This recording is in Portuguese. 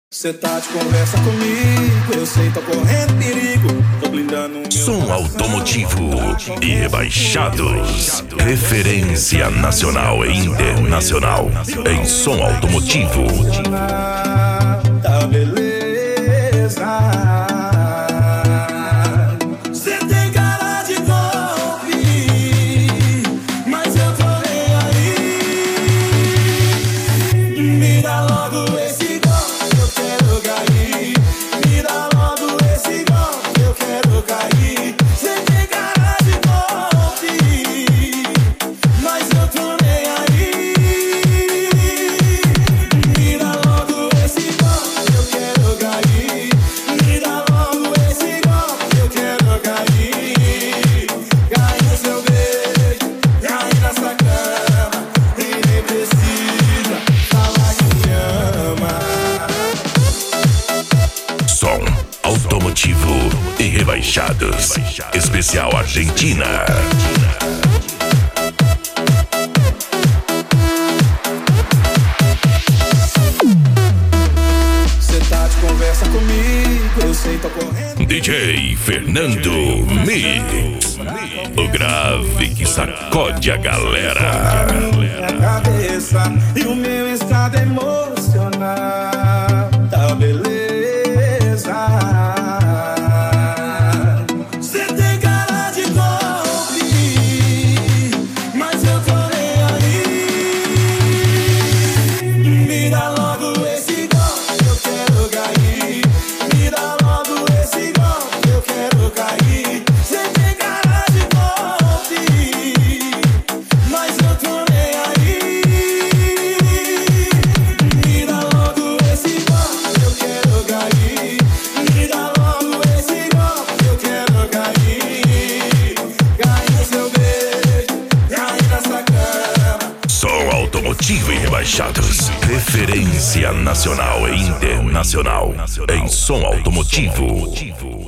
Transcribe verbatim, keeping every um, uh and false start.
Cê tá de conversa comigo, eu sei, tô correndo perigo. Tô blindando meu Som automotivo e rebaixados. Referência nacional e internacional em som automotivo. Tá beleza. Cê tem cara de golpe, mas eu tô nem aí. Me dá logo esse golpe, eu quero cair. Me dá logo esse golpe, eu quero cair. Cê tem cara de golpe, mas eu tô nem aí. Me dá logo esse golpe, eu quero cair. Me dá logo esse golpe, eu quero cair. Cair no seu beijo, cair nessa cama, e nem precisa falar que me ama. Som automotivo e rebaixados. Especial Argentina. Cê tá de conversa comigo, eu sei, tô correndo. D J Fernando Mix. O grave que sacode a galera. Minha cabeça e o meu estado emocional. Tá beleza. Cê tem cara de golpe, mas eu tô nem aí. Me dá logo esse golpe, eu quero cair. Me dá logo esse golpe, eu quero cair. Cê tem cara de golpe, mas eu tô nem aí. Me dá logo esse golpe, eu quero cair. Me dá logo esse golpe, eu quero cair. Cair no seu beijo, cair nessa cama. Som automotivo e rebaixados. Referência nacional e internacional em som automotivo.